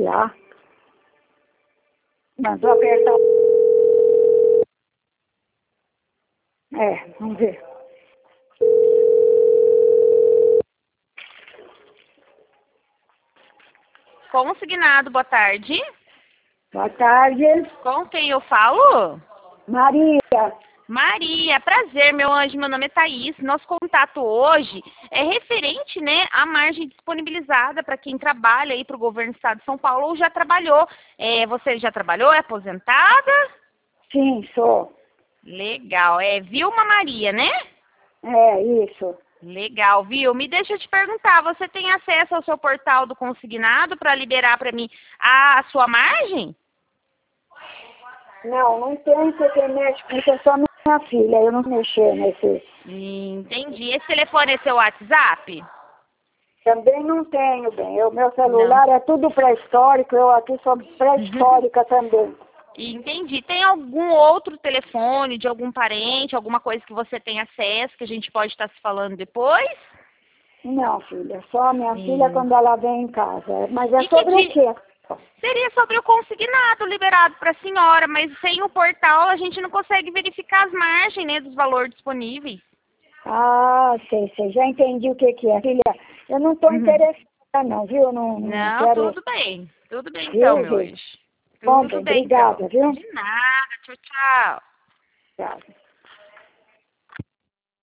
lá. Mas vou apertar. Vamos ver. Consignado, boa tarde. Boa tarde. Com quem eu falo? Maria. Maria, prazer, meu anjo, meu nome é Thaís. Nosso contato hoje é referente, né, à margem disponibilizada para quem trabalha aí para o governo do estado de São Paulo ou já trabalhou. Você já trabalhou? É aposentada? Sim, sou. Legal, é Vilma Maria, né? Isso. Legal, viu? Me deixa eu te perguntar, você tem acesso ao seu portal do consignado para liberar para mim a sua margem? Não tem porque mexe com isso, é só minha filha, eu não mexer nesse. Entendi. Esse telefone é seu WhatsApp? Também não tenho, bem. O meu Não. celular é tudo pré-histórico, eu aqui sou pré-histórica também. Entendi. Tem algum outro telefone de algum parente, alguma coisa que você tem acesso, que a gente pode estar se falando depois? Não, filha, só minha filha quando ela vem em casa. Mas é E sobre o quê? seria sobre o consignado liberado para a senhora, mas sem o portal a gente não consegue verificar as margens, né, dos valores disponíveis. Ah, sei, já entendi o que é. Filha, eu não estou interessada não, viu? Eu não quero... Tudo bem então, Viu, meu gente? anjo. Bom, Tudo bem, bem então. obrigada, viu? De nada, tchau, tchau. Tchau.